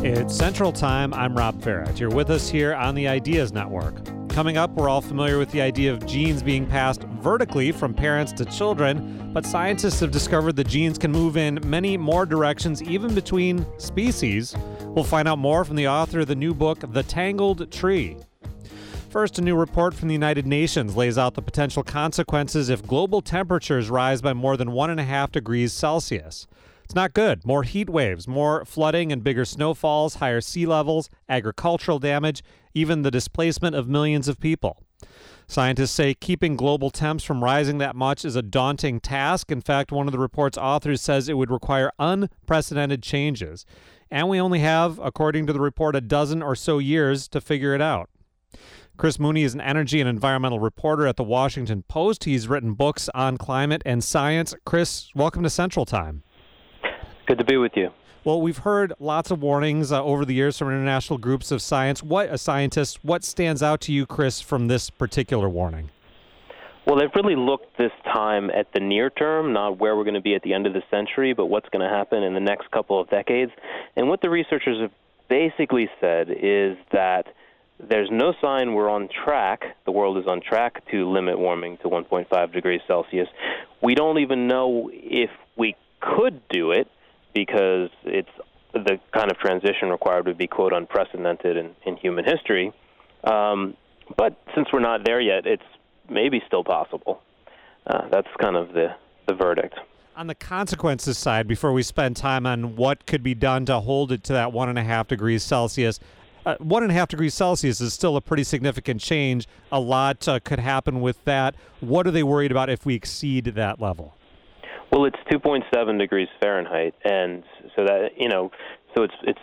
It's Central Time. I'm Rob Farrett. You're with us here on the Ideas Network. Coming up, we're all familiar with the idea of genes being passed vertically from parents to children, but scientists have discovered that genes can move in many more directions, even between species. We'll find out more from the author of the new book, The Tangled Tree. First, a new report from the United Nations lays out the potential consequences if global temperatures rise by more than 1.5 degrees Celsius. It's not good. More heat waves, more flooding and bigger snowfalls, higher sea levels, agricultural damage, even the displacement of millions of people. Scientists say keeping global temps from rising that much is a daunting task. In fact, one of the report's authors says it would require unprecedented changes. And we only have, according to the report, a dozen or so years to figure it out. Chris Mooney is an energy and environmental reporter at the Washington Post. He's written books on climate and science. Chris, welcome to Central Time. Good to be with you. Well, we've heard lots of warnings over the years from international groups of scientists. What stands out to you, Chris, from this particular warning? Well, they've really looked this time at the near term, not where we're going to be at the end of the century, but what's going to happen in the next couple of decades. And what the researchers have basically said is that there's no sign we're on track, the world is on track to limit warming to 1.5 degrees Celsius. We don't even know if we could do it, because it's the kind of transition required would be, quote, unprecedented in human history. But since we're not there yet, it's maybe still possible. That's kind of the verdict. On the consequences side, before we spend time on what could be done to hold it to that 1.5 degrees Celsius, 1.5 degrees Celsius is still a pretty significant change. A lot could happen with that. What are they worried about if we exceed that level? Well, it's 2.7 degrees Fahrenheit, and so that, so it's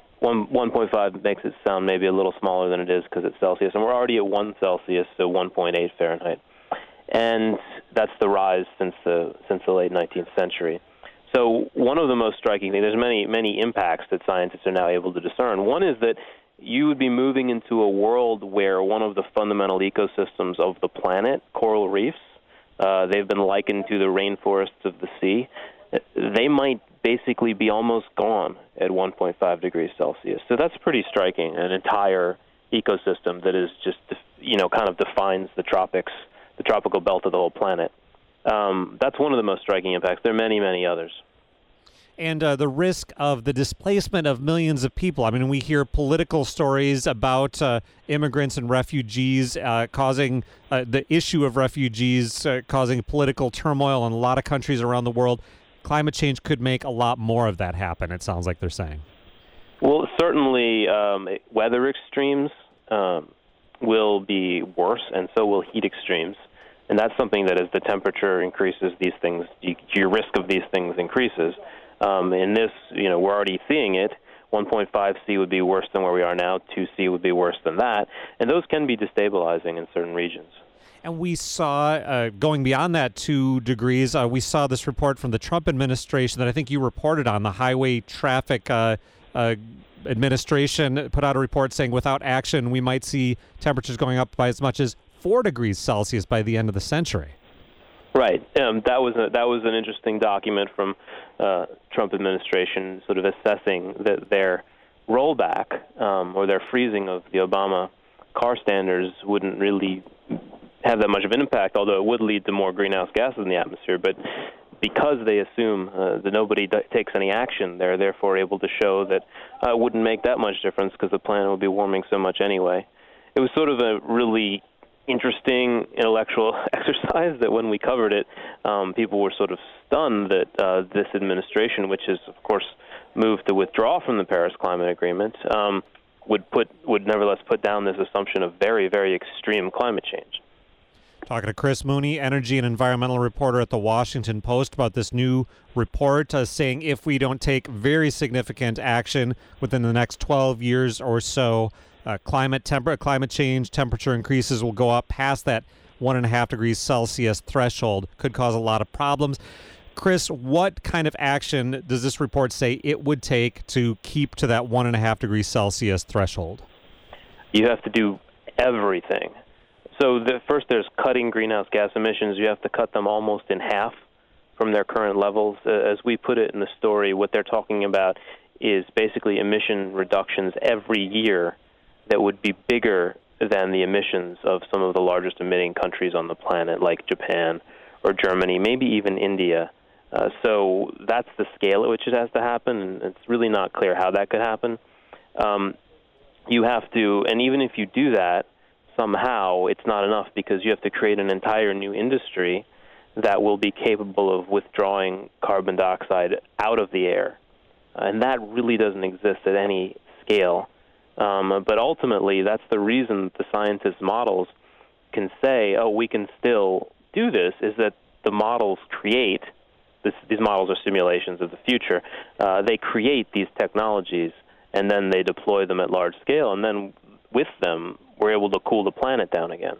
1.5 makes it sound maybe a little smaller than it is because it's Celsius, and we're already at 1 Celsius, so 1.8 Fahrenheit, and that's the rise since the late 19th century. So one of the most striking things, there's many impacts that scientists are now able to discern. One is that you would be moving into a world where one of the fundamental ecosystems of the planet, coral reefs, they've been likened to the rainforests of the sea. They might basically be almost gone at 1.5 degrees Celsius. So that's pretty striking, an entire ecosystem that is just, kind of defines the tropics, the tropical belt of the whole planet. That's one of the most striking impacts. There are many, many others. And the risk of the displacement of millions of people. I mean, we hear political stories about immigrants and refugees causing the issue of refugees causing political turmoil in a lot of countries around the world. Climate change could make a lot more of that happen, it sounds like they're saying. Well, certainly weather extremes will be worse, and so will heat extremes. And that's something that as the temperature increases, these things, your risk of these things increases. In this, we're already seeing it. 1.5 C would be worse than where we are now. 2 C would be worse than that. And those can be destabilizing in certain regions. And we saw, going beyond that 2 degrees, we saw this report from the Trump administration that I think you reported on. The Highway Traffic Administration put out a report saying without action, we might see temperatures going up by as much as 4 degrees Celsius by the end of the century. Right. That was an interesting document from Trump administration, sort of assessing that their rollback or their freezing of the Obama car standards wouldn't really have that much of an impact, although it would lead to more greenhouse gases in the atmosphere. But because they assume that nobody takes any action, they're therefore able to show that it wouldn't make that much difference because the planet would be warming so much anyway. It was sort of a really interesting intellectual exercise that when we covered it, people were sort of stunned that this administration, which has, of course, moved to withdraw from the Paris Climate Agreement, would nevertheless put down this assumption of very, very extreme climate change. Talking to Chris Mooney, energy and environmental reporter at the Washington Post, about this new report saying if we don't take very significant action within the next 12 years or so, climate change, temperature increases will go up past that 1.5 degrees Celsius threshold, could cause a lot of problems. Chris, what kind of action does this report say it would take to keep to that 1.5 degrees Celsius threshold? You have to do everything. So first there's cutting greenhouse gas emissions. You have to cut them almost in half from their current levels. As we put it in the story, what they're talking about is basically emission reductions every year that would be bigger than the emissions of some of the largest emitting countries on the planet, like Japan or Germany, maybe even India. So that's the scale at which it has to happen, and it's really not clear how that could happen. You have to, and even if you do that, somehow it's not enough because you have to create an entire new industry that will be capable of withdrawing carbon dioxide out of the air. And that really doesn't exist at any scale. But ultimately, that's the reason the scientists' models can say, oh, we can still do this, is that the models create, these models are simulations of the future, they create these technologies, and then they deploy them at large scale, and then with them, we're able to cool the planet down again.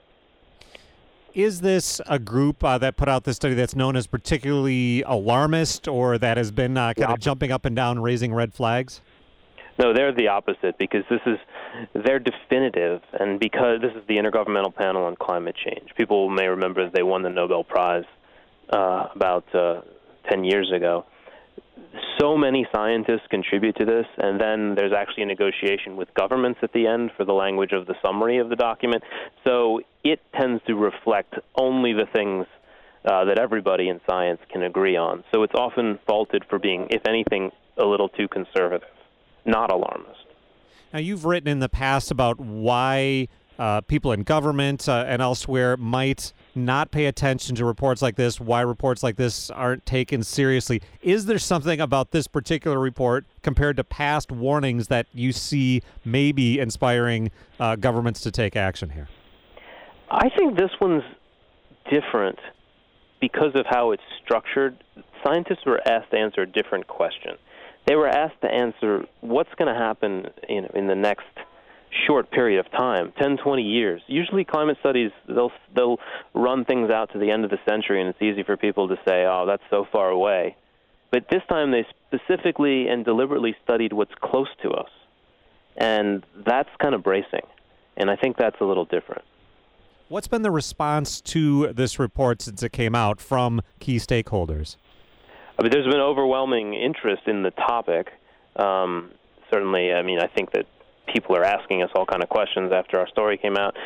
Is this a group that put out this study that's known as particularly alarmist, or that has been kind of jumping up and down, raising red flags? No, they're the opposite, because they're definitive, and because this is the Intergovernmental Panel on Climate Change. People may remember they won the Nobel Prize about 10 years ago. So many scientists contribute to this, and then there's actually a negotiation with governments at the end for the language of the summary of the document. So it tends to reflect only the things that everybody in science can agree on. So it's often faulted for being, if anything, a little too conservative, not alarmist. Now, you've written in the past about why people in government and elsewhere might not pay attention to reports like this, why reports like this aren't taken seriously. Is there something about this particular report compared to past warnings that you see maybe inspiring governments to take action here? I think this one's different because of how it's structured. Scientists were asked to answer a different question. They were asked to answer what's going to happen in the next short period of time, 10, 20 years. Usually climate studies, they'll run things out to the end of the century, and it's easy for people to say, oh, that's so far away. But this time they specifically and deliberately studied what's close to us, and that's kind of bracing, and I think that's a little different. What's been the response to this report since it came out from key stakeholders? I mean, there's been overwhelming interest in the topic. Certainly, I mean, I think that people are asking us all kind of questions after our story came out.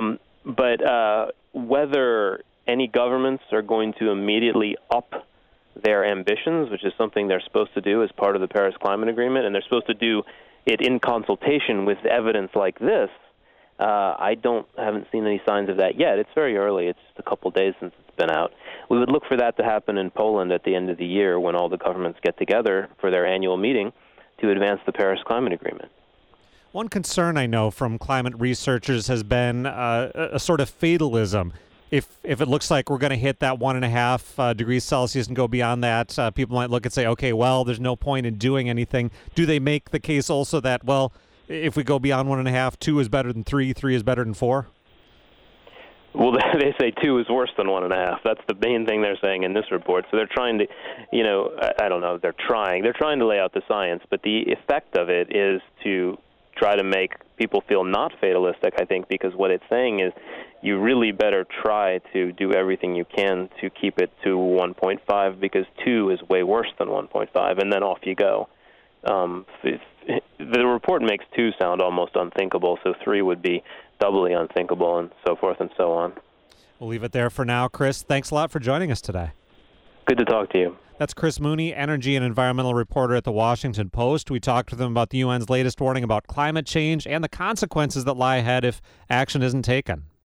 But whether any governments are going to immediately up their ambitions, which is something they're supposed to do as part of the Paris Climate Agreement, and they're supposed to do it in consultation with evidence like this, I haven't seen any signs of that yet. It's very early. It's just a couple days since it's been out. We would look for that to happen in Poland at the end of the year when all the governments get together for their annual meeting to advance the Paris Climate Agreement. One concern I know from climate researchers has been a sort of fatalism. If it looks like we're going to hit that 1.5 degrees Celsius and go beyond that, people might look and say, okay, well, there's no point in doing anything. Do they make the case also that, well, if we go beyond 1.5, 2 is better than 3, 3 is better than 4? Well, they say 2 is worse than 1.5. That's the main thing they're saying in this report. So they're trying to, I don't know, they're trying to lay out the science, but the effect of it is to try to make people feel not fatalistic, I think, because what it's saying is you really better try to do everything you can to keep it to 1.5 because 2 is way worse than 1.5, and then off you go. The report makes 2 sound almost unthinkable, so 3 would be doubly unthinkable, and so forth and so on. We'll leave it there for now. Chris, thanks a lot for joining us today. Good to talk to you. That's Chris Mooney, energy and environmental reporter at The Washington Post. We talked with him about the UN's latest warning about climate change and the consequences that lie ahead if action isn't taken.